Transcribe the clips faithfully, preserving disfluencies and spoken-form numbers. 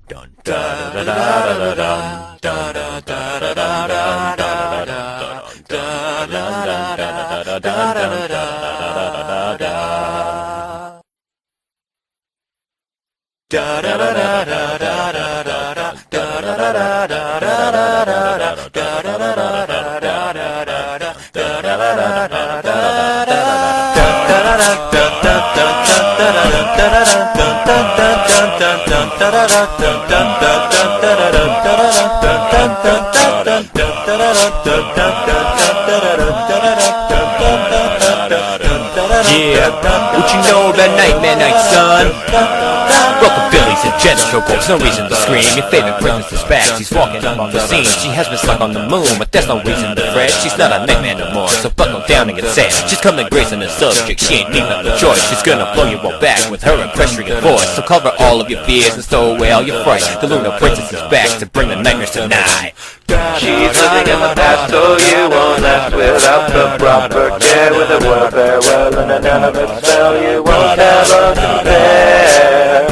Yeah, what you know about Nightmare Night, son? Rockabilly's a jet showboats, no reason to scream. Your favorite princess is back, she's walking on the scene. She has been stuck on the moon, but there's no reason to fret. She's not a nightmare no more, so buckle down and get sad. She's coming gracing the subject, she ain't leaving the choice. She's gonna blow you all back with her equestrian voice. So cover all of your fears and stow away all your fright. The Lunar Princess is back to bring the nightmares tonight. She's living in the past, so you won't last without the proper care. With a word farewell and an element spell, you won't have a compare.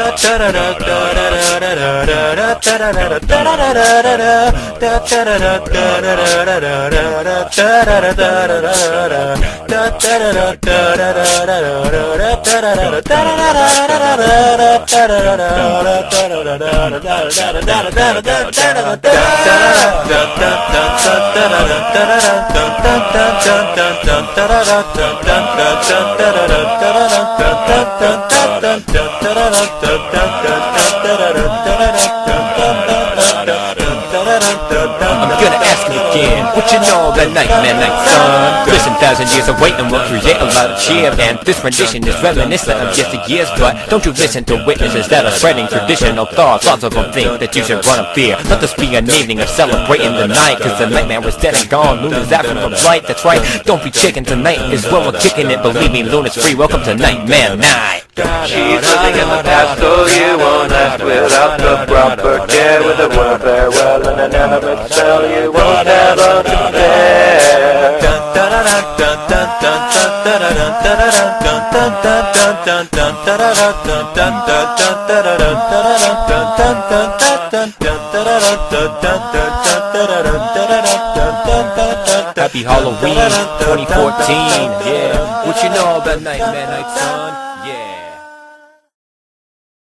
I'm gonna ask you again, what you know about Nightmare Night, son? Listen, thousand years of waiting will create a lot of cheer, and this rendition is reminiscent of yesteryears. But don't you listen to witnesses that are spreading traditional thoughts. Lots of them think that you should run in fear. Let this be an evening of celebrating the night, cause the nightmare was dead and gone. Luna's absent from light, that's right. Don't be chicken tonight is when we're kicking it. Believe me, Luna's free. Welcome to Nightmare Night. She's living in the past, so you won't last without the proper care. With a word farewell and an element spell, you won't have a compare. Happy Halloween twenty fourteen, yeah. What you know about Nightmare Night, son?